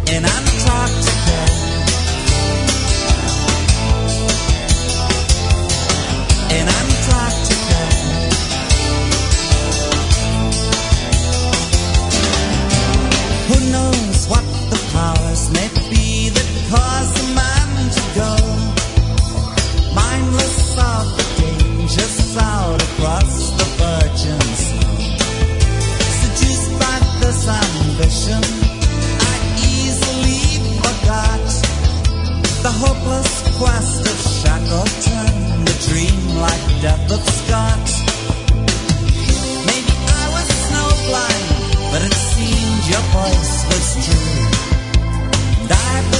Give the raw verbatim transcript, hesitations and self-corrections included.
in Antarctica. In Antarctica. Who knows what the powers may be that cause a man to go mindless of the dangers out across the virgin snow. Seduced by this ambition, I easily forgot the hopeless quest of Shackleton, the dream-like death of Scott. Maybe I was snowblind, but it seemed your voice was true. And I